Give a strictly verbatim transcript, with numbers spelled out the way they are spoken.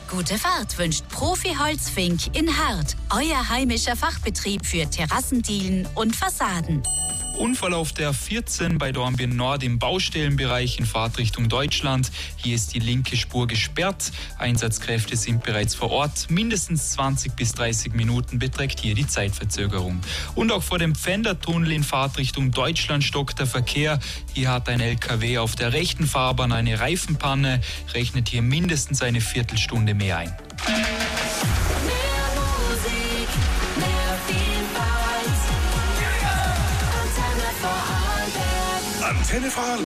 Gute Fahrt wünscht Profi Holzfink in Hart, euer heimischer Fachbetrieb für Terrassendielen und Fassaden. Unfall auf der vierzehn bei Dornbirn Nord im Baustellenbereich in Fahrtrichtung Deutschland. Hier ist die linke Spur gesperrt. Einsatzkräfte sind bereits vor Ort. Mindestens zwanzig bis dreißig Minuten beträgt hier die Zeitverzögerung. Und auch vor dem Pfändertunnel in Fahrtrichtung Deutschland stockt der Verkehr. Hier hat ein L K W auf der rechten Fahrbahn eine Reifenpanne. Rechnet hier mindestens eine Viertelstunde mehr ein. Antenne Vorarlberg. Antenne Vorarlberg.